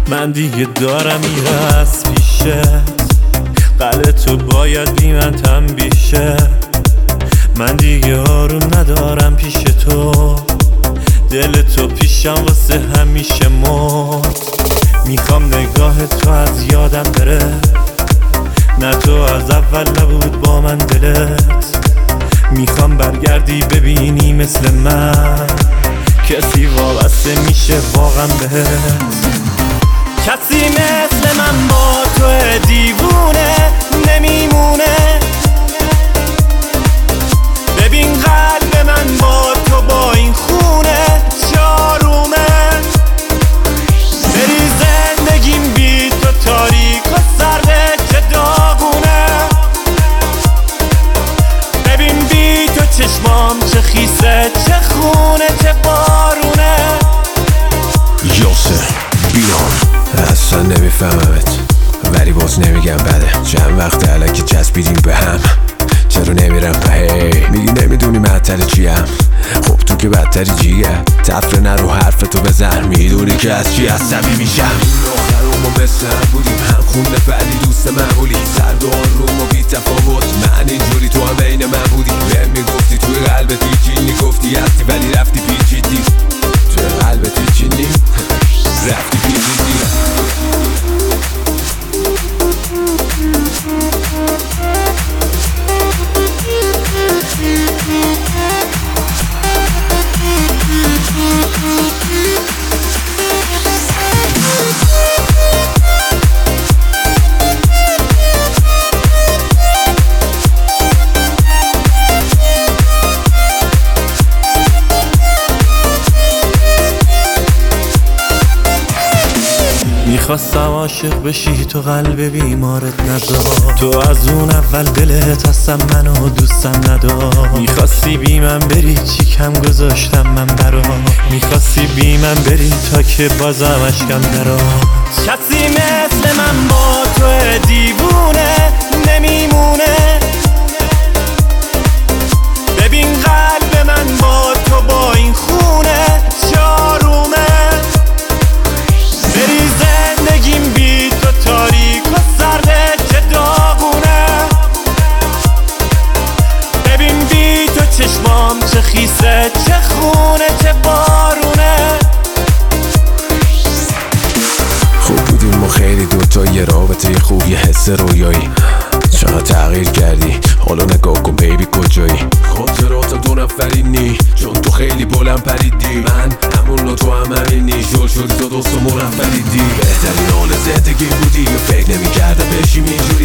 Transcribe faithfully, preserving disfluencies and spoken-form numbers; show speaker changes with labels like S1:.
S1: من دیگه دارم میرس پیشه، قلب تو باید بی من تنبیه شه. من دیگه آروم ندارم پیش تو، دل تو پیشم واسه همیشه مرد. میخوام نگاه تو از یادم بره، نه تو از اول نبود با من دلت. میخوام برگردی ببینی مثل من کسی وابسته میشه واقعا بهت. کسی مثل من با تو دیوونه نمیمونه. ببین قلب من با تو با این خونه چارومه. بری زندگیم بی تو تاریک و سرده چه داغونه. ببین بی تو چشمام چه خیسه چه خونه چه بارونه.
S2: یاسر بیان اصلا نمیفهممت ولی باز نمیگم بده. چند وقت علکی چسبیدیم به هم، چرا نمیرم پهی؟ میگی نمیدونی معطل چیم، خب تو که بدتری جیه. تفره نرو حرف تو بزن، میدونی که از چی عصبی میشم. آخر ما مثل هم بودیم، هم خونه ولی دوست معمولی. سرد و آروم و بی تفاوت، من اینجوری تو هم بین من بودی. بهم میگفتی توی قلبت هیچی، گفتی هستی ولی رفتی پیچیدی. توی قلبت هیچی نی رفتی پیچیدی.
S1: میخواستم عاشق بشی تو قلب بیمارت نذار. تو از اون اول دلت اصلا منو دوستم ندار. میخواستی بی من بری چی کم گذاشتم من برات. میخواستی بی من بری تا که بازم اشکم درات. کسی مثل من با تو دیوونه نمیمونه. ببین قلب من با تو با این خونه چارومه. بری زندگیم بی تو تاریک و سرده چه داغونه. ببین بی تو چشمام چه خیسه چه خونه چه بارونه.
S2: خوب بودیم ما خیلی دوتا، یه رابطه خوب یه حس رویایی. چقدر تغییر کردی حالا نگاه کن بیبی کجایی. خاطراتم دو نفرینی چون تو خیلی بلند پریدی. من همون تو هم همینی، شل شدی تو دوست و مرفریدی. بهترین حال زندگی بودی، فکر نمی کردم بشیم اینجوری.